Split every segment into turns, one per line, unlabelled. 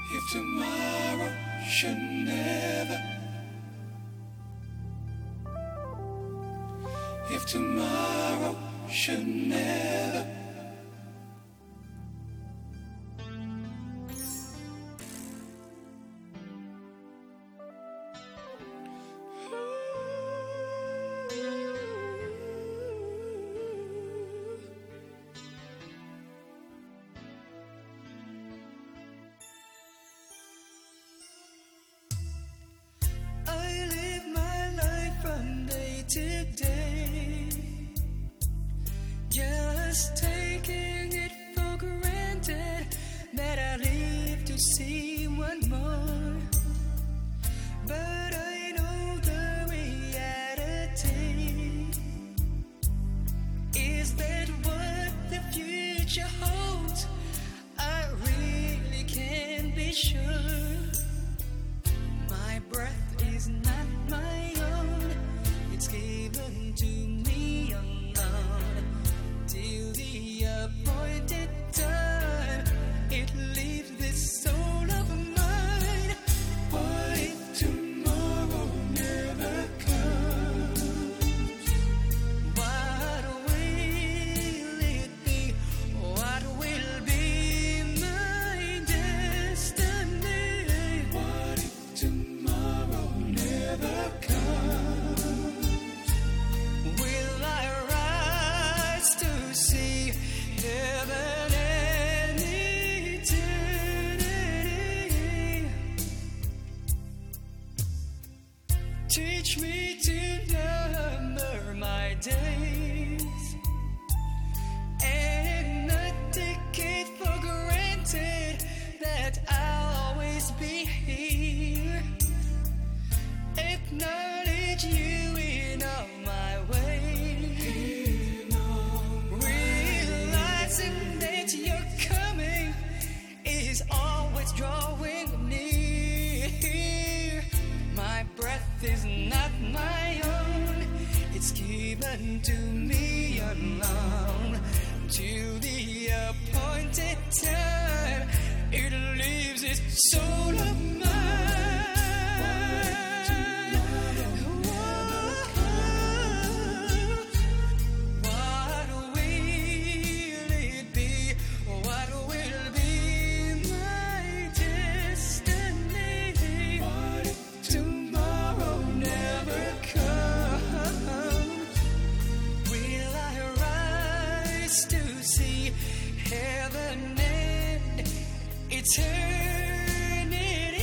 If tomorrow should never, if tomorrow should never,
today, just taking it for granted that I live to see one more. But I know the reality is that what the future holds, I really can't be sure. My breath is not my own, it's given to me alone till the appointed time. It leaves this soul of mine.
What if tomorrow never comes?
What will it be? What will be my destiny?
What if tomorrow never comes?
Will I rise to see heaven and eternity? Teach me to number my days and not take it for granted that I'll always be here. Acknowledge you in all my ways, realizing that you're coming is always drawing near. My breath is not my own, it's given to me alone till the appointed time. It leaves its soul of mine. What will it be? What will be my destiny?
What if
Tomorrow never comes. Will I rise to see heaven and eternity?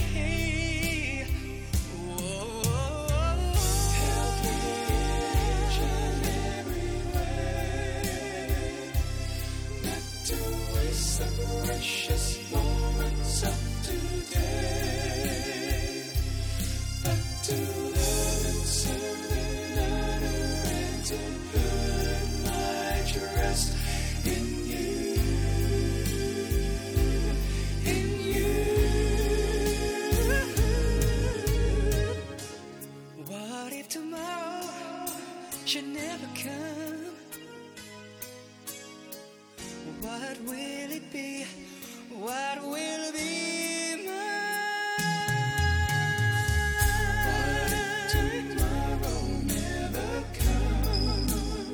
help me each and every way not to waste the precious moments of today, but to love and serve and honor and to put my trust in you, in you.
What if tomorrow should never come? What will it be? What will be
What if
mine?
tomorrow never comes?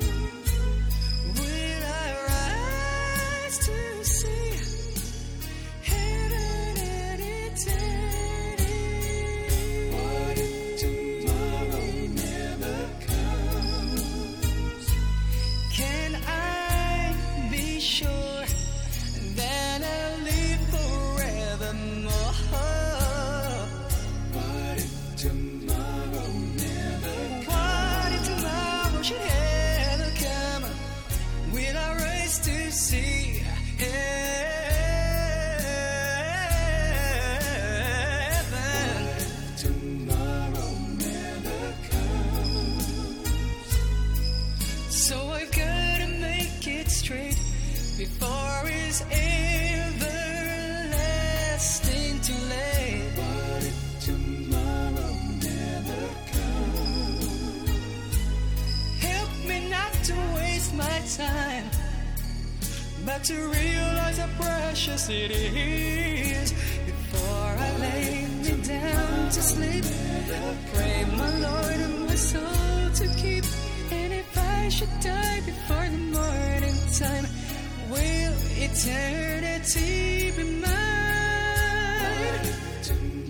Will I rise to see heaven and eternity?
What if tomorrow never comes?
Can I be sure that I'll live forevermore?
What if tomorrow never comes?
What if tomorrow should ever come? Will I rise to see heaven?
Tomorrow never comes.
So I've gotta make it straight before it's everlasting too late.
What if tomorrow never comes?
Help me not to waste my time, but to realize how precious it is before before I lay me down to sleep. Pray my Lord and my soul to keep. And if I should die before the morning time, will eternity be mine?